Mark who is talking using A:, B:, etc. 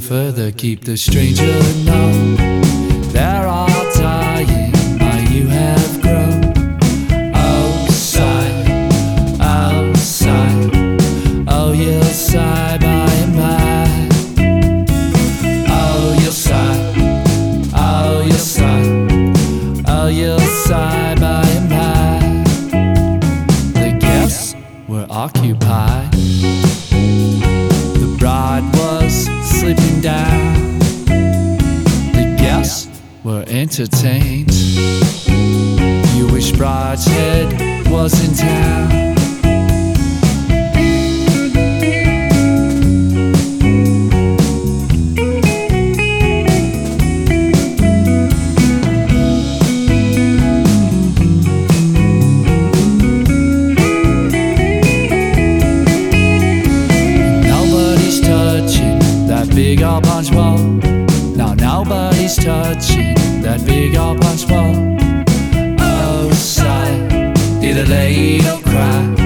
A: further, keep the stranger known. They're all dying, how you have grown. Oh, sigh, oh, sigh, oh, you'll sigh by and by. Oh, you'll sigh, oh, you'll sigh, oh, you'll sigh by and by. The guests were occupied. The bride was sleeping down. The guests were entertained. You wish Brideshead was in town. Big old punch bowl. Now nobody's touching that big old punch bowl. Oh, sigh, did a lady cry?